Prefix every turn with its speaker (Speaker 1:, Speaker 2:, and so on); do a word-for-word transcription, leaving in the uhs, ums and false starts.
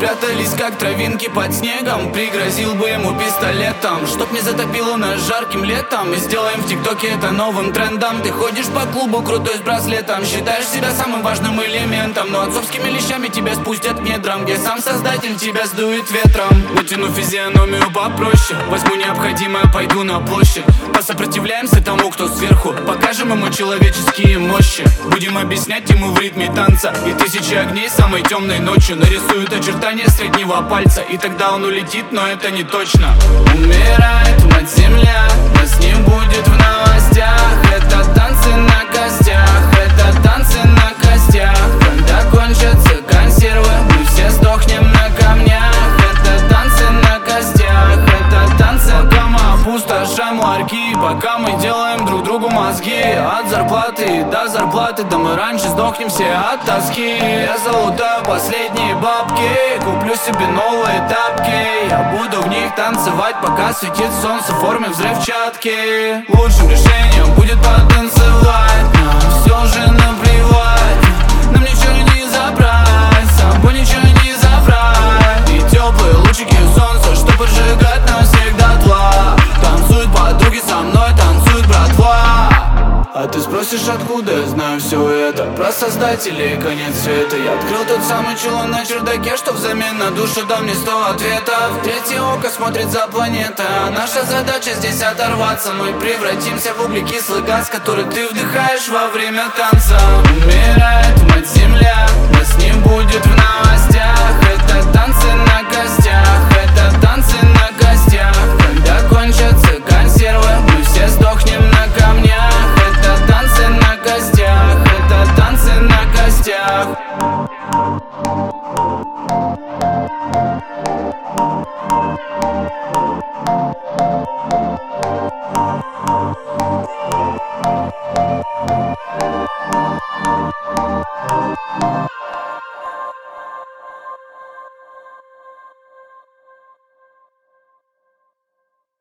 Speaker 1: спрятались, как травинки под снегом. Пригрозил бы ему пистолетом, чтоб не затопило нас жарким летом. И сделаем в ТикТоке это новым трендом. Ты ходишь по клубу крутой с браслетом, считаешь себя самым важным элементом, но отцовскими лещами тебя спустят к недрам, где сам создатель тебя сдует ветром. Натяну физиономию попроще, возьму необходимое, пойду на площадь. Посопротивляемся тому, кто сверху, покажем ему человеческие мощи. Будем объяснять ему в ритме танца, и тысячи огней самой темной ночью нарисуют очертания среднего пальца. И тогда он улетит, но это не точно. Умирает мать земля, нас не будет в новостях. Это танцы на костях, это танцы на костях. Когда кончатся консервы, мы все сдохнем на камнях. Это танцы на костях, это танцы. Пока мы опустошаем ларьки, пока мы делаем друг другу мозги. От зарплаты до зарплаты, да мы раньше сдохнем все от тоски. Я залутаю последние бабки, куплю себе новые тапки. Я буду в них танцевать, пока светит солнце в форме взрывчатки. Лучшим решением будет потанцевать, нам все уже наплевать. Нам ничего не забрать, с собой ничего не забрать. И теплые лучики солнца, что поджигать нас всех дотла. Танцуют подруги со мной, танцует братва. А ты спросишь, откуда я знаю все это? Про создателей конец света. Я открыл тот самый чулан на чердаке, что взамен на душу дал мне сто ответов. Третье око смотрит за планетой, а наша задача здесь оторваться. Мы превратимся в углекислый газ, который ты вдыхаешь во время танца. Умирает мать земля, нас не будет в новостях. Это танцы на костях, это танцы на костях. Когда кончатся консервы, мы все сдохнем на камнях. Танцы на костях, это танцы на костях.